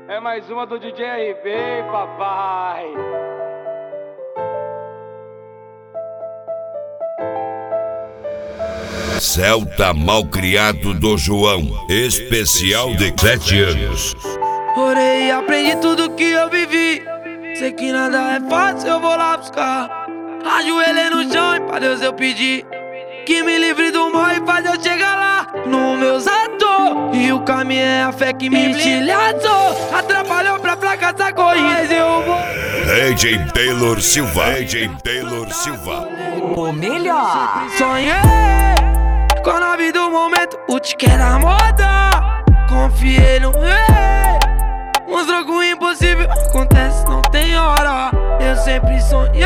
É mais uma do DJ RB, papai. Celta Malcriado do João, especial de 7 anos. Orei e aprendi tudo que eu vivi. Sei que nada é fácil, eu vou lá buscar. Ajoelhei no chão e pra Deus eu pedi que me livre do mal e faz eu chegar lá no meus atos. E o caminho é a fé que me entilhaçou. Atrapalhou pra fracassar corrida e eu vou. DJ Taylor Silva, DJ Taylor Silva. O melhor. Sonhei com a nave do momento, o tique da moda. Confiei no rei, mostrou que o impossível acontece, não tem hora. Eu sempre sonhei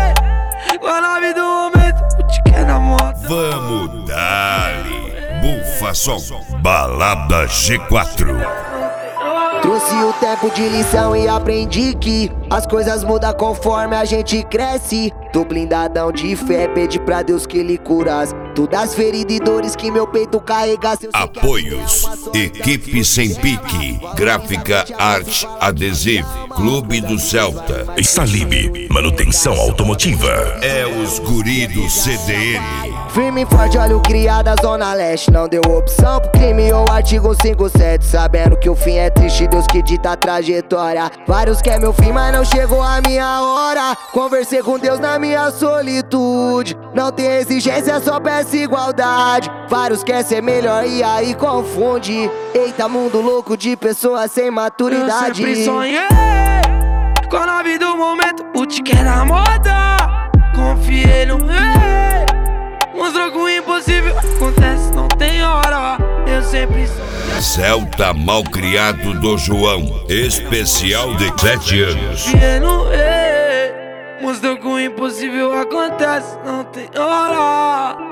com a nave do momento, o tique da moda. Vamos dali, Bufa Som, Balada G4. Trouxe o tempo de lição e aprendi que as coisas mudam conforme a gente cresce. Tô blindadão de fé, pede pra Deus que Ele curasse todas as feridas e dores que meu peito carregasse. Apoios: Equipe Sem Pique, Gráfica Arte Adesivo, Clube do Celta, Salib, Manutenção Automotiva. É os guri do CDN. Firme e forte, olha o criado da Zona Leste. Não deu opção pro crime ou artigo 57. Sabendo que o fim é triste, Deus que dita a trajetória. Vários quer meu fim, mas não chegou a minha hora. Conversei com Deus na minha solitude. Não tem exigência, só peço igualdade. Vários quer ser melhor e aí confunde. Eita, mundo louco de pessoas sem maturidade. Eu sempre sonhei com a nave do momento, o tique da moda. Confiei no rei, mostrou que o impossível acontece, não tem hora. Eu sempre sonhei. Celta Malcriado do João, especial de 7 anos. Confiei no rei, mostrou que o impossível acontece, não tem hora.